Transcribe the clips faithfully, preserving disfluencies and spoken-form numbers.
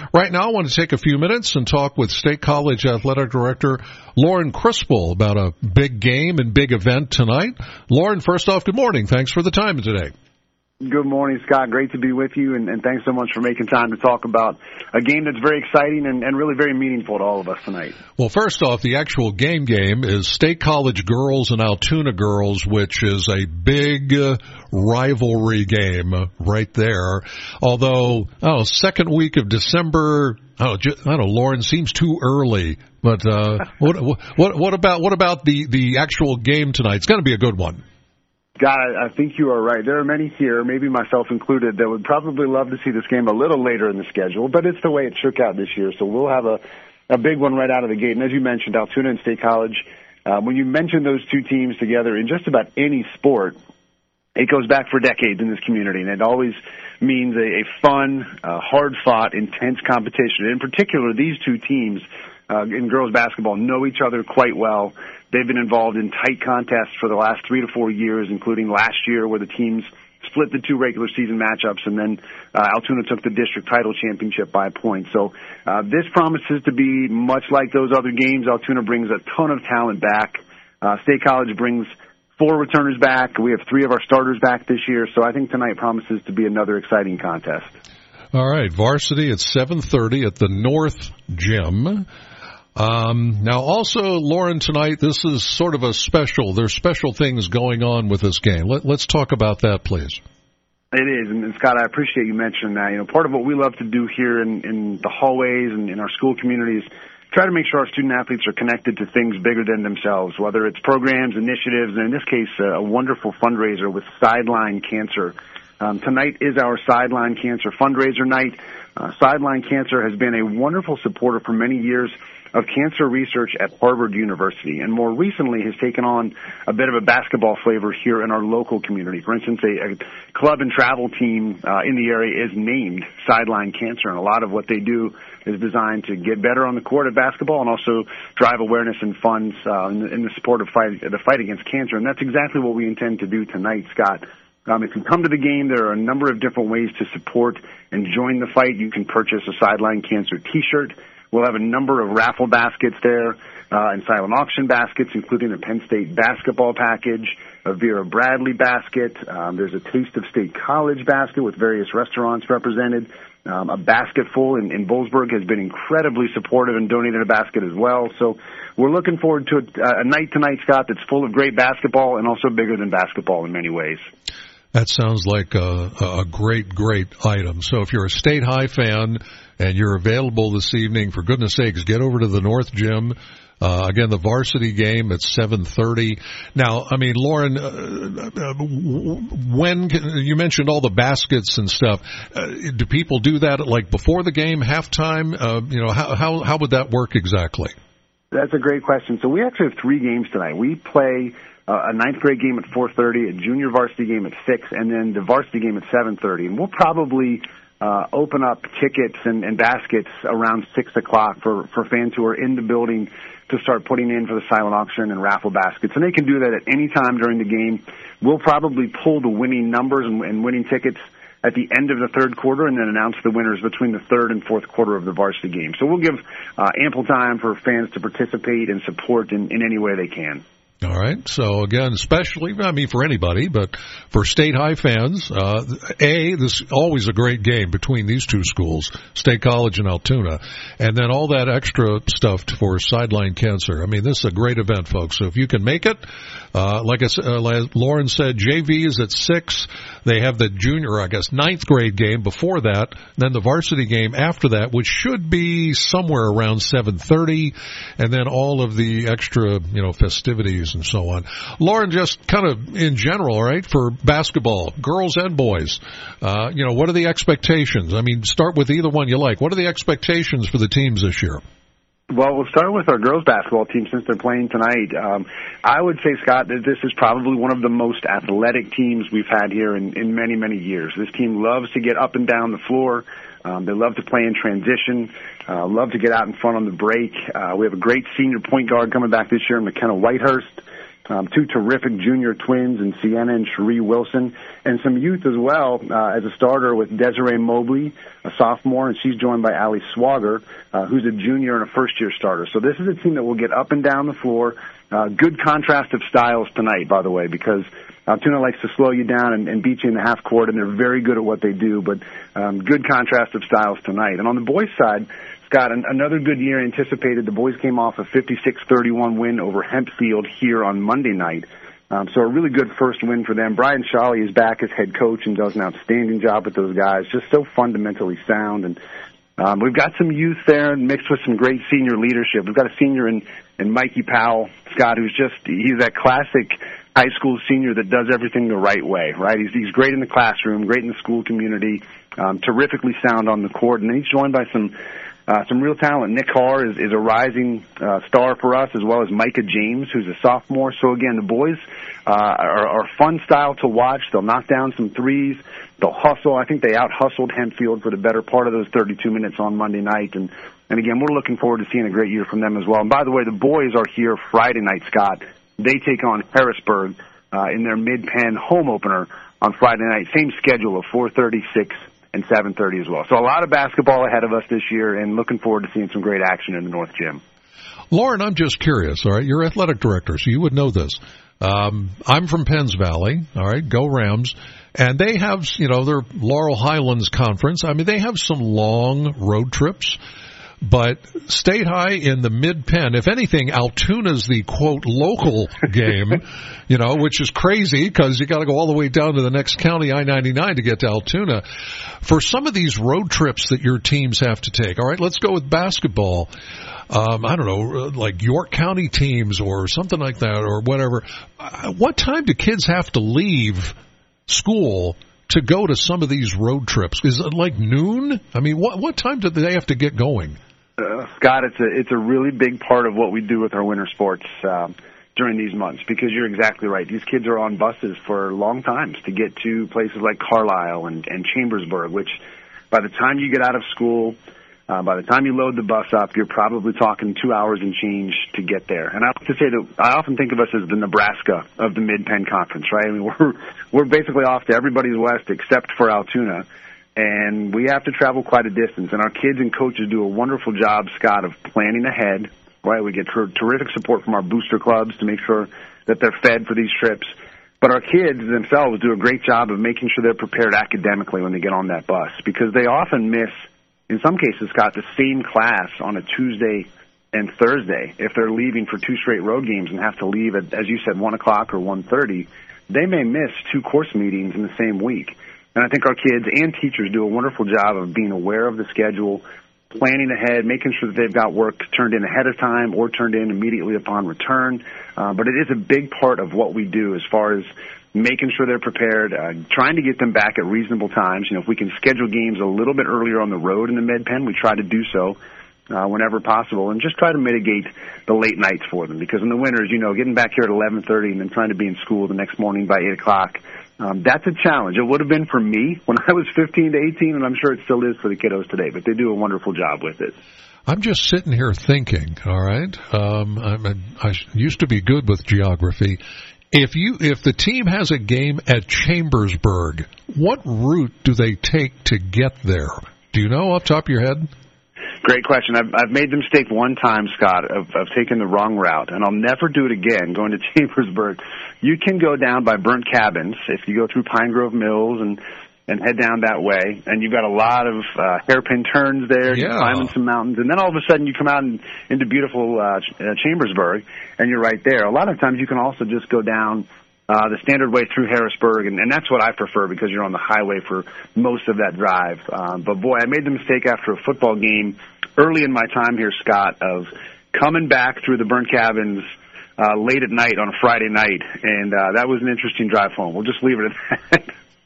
Right now, I want to take a few minutes and talk with State College Athletic Director Lauren Crispell about a big game and big event tonight. Lauren, first off, good morning. Thanks for the time today. Good morning, Scott. Great to be with you, and, and thanks so much for making time to talk about a game that's very exciting and, and really very meaningful to all of us tonight. Well, first off, the actual game game is State College girls and Altoona girls, which is a big uh, rivalry game right there. Although, oh, second week of December, oh, just, I don't know, Lauren, seems too early. But uh, what, what, what about what about the, the actual game tonight? It's going to be a good one. God, I think you are right. There are many here, maybe myself included, that would probably love to see this game a little later in the schedule, but it's the way it shook out this year, so we'll have a, a big one right out of the gate. And as you mentioned, Altoona and State College, uh, when you mention those two teams together in just about any sport, it goes back for decades in this community, and it always means a, a fun, uh, hard-fought, intense competition. In particular, these two teams uh, in girls basketball know each other quite well. They've been involved in tight contests for the last three to four years, including last year where the teams split the two regular season matchups, and then uh, Altoona took the district title championship by a point. So uh, this promises to be much like those other games. Altoona brings a ton of talent back. Uh, State College brings four returners back. We have three of our starters back this year, so I think tonight promises to be another exciting contest. All right, varsity at seven thirty at the North Gym. Um, now, also, Lauren, tonight, this is sort of a special, there's special things going on with this game. Let, let's talk about that, please. It is, and, and Scott, I appreciate you mentioning that. You know, part of what we love to do here in, in the hallways and in our school communities, try to make sure our student athletes are connected to things bigger than themselves, whether it's programs, initiatives, and in this case, a wonderful fundraiser with Sideline Cancer. Um, tonight is our Sideline Cancer fundraiser night. Uh, Sideline Cancer has been a wonderful supporter for many years of cancer research at Harvard University, and more recently has taken on a bit of a basketball flavor here in our local community. For instance, a, a club and travel team uh, in the area is named Sideline Cancer, and a lot of what they do is designed to get better on the court at basketball and also drive awareness and funds uh, in, the, in the support of fight, the fight against cancer, and that's exactly what we intend to do tonight, Scott. Um, if you come to the game, there are a number of different ways to support and join the fight. You can purchase a Sideline Cancer T-shirt. We'll have a number of raffle baskets there uh, and silent auction baskets, including a Penn State basketball package, a Vera Bradley basket. Um, there's a Taste of State College basket with various restaurants represented. Um, a basketful in, in Boalsburg has been incredibly supportive and donated a basket as well. So we're looking forward to a, a night tonight, Scott, that's full of great basketball and also bigger than basketball in many ways. That sounds like a, a great, great item. So if you're a State High fan and you're available this evening, for goodness sakes, get over to the North Gym. Uh, again, the varsity game at seven thirty. Now, I mean, Lauren, uh, uh, when can, you mentioned all the baskets and stuff, uh, do people do that like before the game, halftime? Uh, you know, how, how, how would that work exactly? That's a great question. So we actually have three games tonight. We play Uh, a ninth grade game at four thirty, a junior varsity game at six, and then the varsity game at seven thirty. And we'll probably uh, open up tickets and, and baskets around six o'clock for, for fans who are in the building to start putting in for the silent auction and raffle baskets. And they can do that at any time during the game. We'll probably pull the winning numbers and, and winning tickets at the end of the third quarter and then announce the winners between the third and fourth quarter of the varsity game. So we'll give uh, ample time for fans to participate and support in, in any way they can. All right. So, again, especially, I mean, for anybody, but for State High fans, uh, A, this is always a great game between these two schools, State College and Altoona, and then all that extra stuff for Sideline Cancer. I mean, this is a great event, folks. So if you can make it, uh, like, I, uh, like Lauren said, J V is at six. They have the junior, I guess, ninth grade game before that, then the varsity game after that, which should be somewhere around seven thirty, and then all of the extra, you know, festivities and so on. Lauren, just kind of in general, right, for basketball, girls and boys, uh, you know, what are the expectations? I mean, start with either one you like. What are the expectations for the teams this year? Well, we'll start with our girls basketball team since they're playing tonight. Um, I would say, Scott, that this is probably one of the most athletic teams we've had here in, in many, many years. This team loves to get up and down the floor. Um, they love to play in transition, uh, love to get out in front on the break. Uh, we have a great senior point guard coming back this year, McKenna Whitehurst. Um, two terrific junior twins in Sienna and Cherie Wilson, and some youth as well uh, as a starter with Desiree Mobley, a sophomore, and she's joined by Allie Swager, uh, who's a junior and a first-year starter. So this is a team that will get up and down the floor. Uh, good contrast of styles tonight, by the way, because Altoona likes to slow you down and, and beat you in the half court, and they're very good at what they do, but um, good contrast of styles tonight. And on the boys' side, Scott, an, another good year anticipated. The boys came off a fifty-six thirty-one win over Hempfield here on Monday night. Um, so a really good first win for them. Brian Shawley is back as head coach and does an outstanding job with those guys, just so fundamentally sound. And um, we've got some youth there mixed with some great senior leadership. We've got a senior in, in Mikey Powell, Scott, who's just, he's that classic high school senior that does everything the right way, right? He's, he's great in the classroom, great in the school community, um, terrifically sound on the court. And then he's joined by some Uh, some real talent. Nick Carr is, is a rising uh, star for us, as well as Micah James, who's a sophomore. So, again, the boys uh, are, are a fun style to watch. They'll knock down some threes. They'll hustle. I think they out-hustled Hempfield for the better part of those thirty-two minutes on Monday night. And, and again, we're looking forward to seeing a great year from them as well. And, by the way, the boys are here Friday night, Scott. They take on Harrisburg uh, in their Mid-Penn home opener on Friday night. Same schedule of four thirty, six and seven thirty as well. So a lot of basketball ahead of us this year, and looking forward to seeing some great action in the North Gym. Lauren, I'm just curious, all right? You're athletic director, so you would know this. Um, I'm from Penns Valley, all right? Go Rams. And they have, you know, their Laurel Highlands Conference. I mean, they have some long road trips. But State High in the Mid-Penn, if anything, Altoona's the, quote, local game, you know, which is crazy because you got to go all the way down to the next county, I ninety-nine, to get to Altoona. For some of these road trips that your teams have to take, all right, let's go with basketball. Um, I don't know, like York County teams or something like that or whatever. What time do kids have to leave school to go to some of these road trips? Is it like noon? I mean, what what time do they have to get going? Uh, Scott, it's a it's a really big part of what we do with our winter sports um, during these months, because you're exactly right. These kids are on buses for long times to get to places like Carlisle and, and Chambersburg, which by the time you get out of school, uh, by the time you load the bus up, you're probably talking two hours and change to get there. And I like to say that I often think of us as the Nebraska of the Mid-Penn Conference, right? I mean, we're we're basically off to everybody's west except for Altoona. And we have to travel quite a distance. And our kids and coaches do a wonderful job, Scott, of planning ahead, right? We get ter- terrific support from our booster clubs to make sure that they're fed for these trips. But our kids themselves do a great job of making sure they're prepared academically when they get on that bus, because they often miss, in some cases, Scott, the same class on a Tuesday and Thursday. If they're leaving for two straight road games and have to leave at, as you said, one o'clock or one thirty, they may miss two course meetings in the same week. And I think our kids and teachers do a wonderful job of being aware of the schedule, planning ahead, making sure that they've got work turned in ahead of time or turned in immediately upon return. Uh, but it is a big part of what we do as far as making sure they're prepared, uh, trying to get them back at reasonable times. You know, if we can schedule games a little bit earlier on the road in the Mid-Penn, we try to do so uh, whenever possible, and just try to mitigate the late nights for them. Because in the winters, you know, getting back here at eleven thirty and then trying to be in school the next morning by eight o'clock, Um, that's a challenge. It would have been for me when I was fifteen to eighteen, and I'm sure it still is for the kiddos today, but they do a wonderful job with it. I'm just sitting here thinking, all right, um, I'm a, I used to be good with geography. If you, if the team has a game at Chambersburg, what route do they take to get there? Do you know off the top of your head? Great question. I've, I've made the mistake one time, Scott, of, of taking the wrong route, and I'll never do it again, going to Chambersburg. You can go down by Burnt Cabins if you go through Pine Grove Mills and, and head down that way, and you've got a lot of uh, hairpin turns there. Yeah. You're climbing some mountains, and then all of a sudden you come out in, into beautiful uh, Chambersburg, and you're right there. A lot of times you can also just go down Uh, the standard way through Harrisburg, and, and that's what I prefer because you're on the highway for most of that drive. Um, but, boy, I made the mistake after a football game early in my time here, Scott, of coming back through the Burnt Cabins uh, late at night on a Friday night, and uh, that was an interesting drive home. We'll just leave it at that.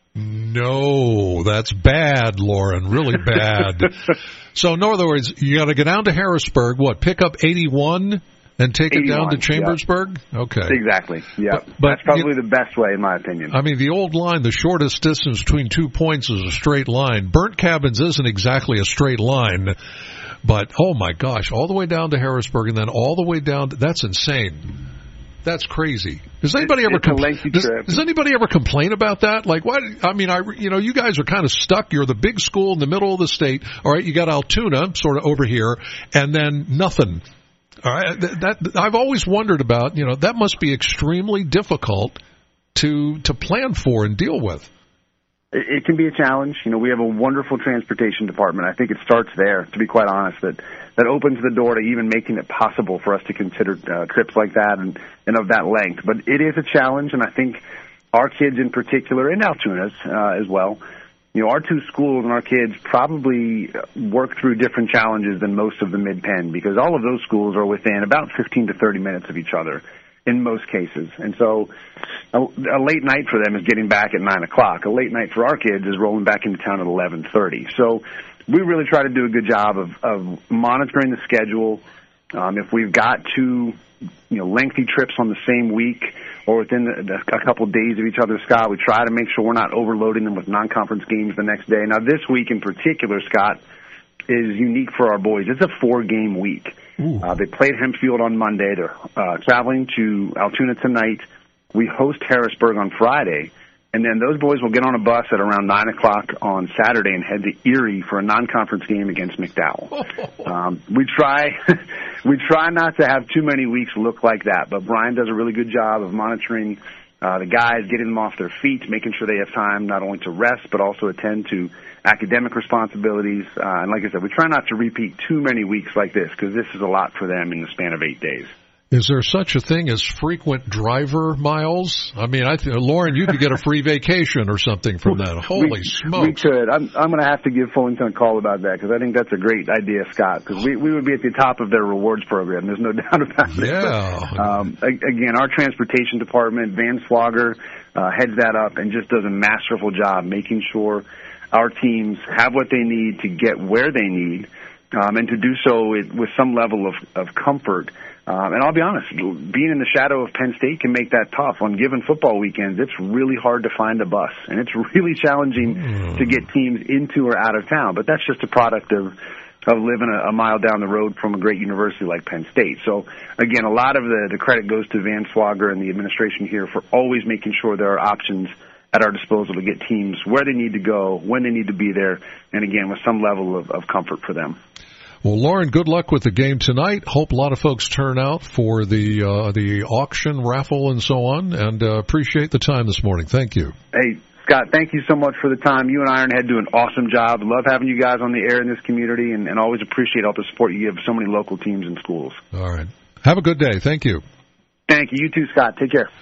No, that's bad, Lauren, really bad. So, in other words, you got to go down to Harrisburg, what, pick up eighty-one? And take it down to Chambersburg? Yep. Okay. Exactly. Yeah. But, but that's probably you, the best way, in my opinion. I mean, the old line, the shortest distance between two points is a straight line. Burnt Cabins isn't exactly a straight line, but, oh, my gosh, all the way down to Harrisburg and then all the way down to, that's insane. That's crazy. Does anybody ever it's a compl- lengthy does, trip. does anybody ever complain about that? Like, why? I mean, I you know, you guys are kind of stuck. You're the big school in the middle of the state. All right, you got Altoona sort of over here, and then nothing. All right, that, that I've always wondered about. You know, that must be extremely difficult to to plan for and deal with. It, it can be a challenge. You know, we have a wonderful transportation department. I think it starts there, to be quite honest, that that opens the door to even making it possible for us to consider uh, trips like that and, and of that length. But it is a challenge, and I think our kids in particular, and Altoona's uh, as well, you know, our two schools and our kids probably work through different challenges than most of the Mid-Penn, because all of those schools are within about fifteen to thirty minutes of each other in most cases. And so a, a late night for them is getting back at nine o'clock. A late night for our kids is rolling back into town at eleven thirty. So we really try to do a good job of, of monitoring the schedule. Um, if we've got two, you know, lengthy trips on the same week or within the, the, a couple of days of each other, Scott, we try to make sure we're not overloading them with non-conference games the next day. Now, this week in particular, Scott, is unique for our boys. It's a four-game week. Uh, they played Hempfield on Monday. They're uh, traveling to Altoona tonight. We host Harrisburg on Friday. And then those boys will get on a bus at around nine o'clock on Saturday and head to Erie for a non-conference game against McDowell. Um, we try we try not to have too many weeks look like that, but Brian does a really good job of monitoring uh, the guys, getting them off their feet, making sure they have time not only to rest but also attend to academic responsibilities. Uh, and like I said, we try not to repeat too many weeks like this because this is a lot for them in the span of eight days. Is there such a thing as frequent driver miles? I mean, I th- Lauren, you could get a free vacation or something from that. Holy we, smokes. We could. I'm, I'm going to have to give Fullington a call about that because I think that's a great idea, Scott, because we, we would be at the top of their rewards program. There's no doubt about it. Yeah. Um, again, our transportation department, Van Swagger, uh, heads that up and just does a masterful job making sure our teams have what they need to get where they need um, and to do so with, with some level of, of comfort. Um, and I'll be honest, being in the shadow of Penn State can make that tough. On given football weekends, it's really hard to find a bus, and it's really challenging mm. to get teams into or out of town. But that's just a product of of living a, a mile down the road from a great university like Penn State. So, again, a lot of the, the credit goes to Van Swagger and the administration here for always making sure there are options at our disposal to get teams where they need to go, when they need to be there, and, again, with some level of, of comfort for them. Well, Lauren, good luck with the game tonight. Hope a lot of folks turn out for the uh, the auction, raffle, and so on, and uh, appreciate the time this morning. Thank you. Hey, Scott, thank you so much for the time. You and Ironhead do an awesome job. Love having you guys on the air in this community, and, and always appreciate all the support you give so many local teams and schools. All right. Have a good day. Thank you. Thank you. You too, Scott. Take care.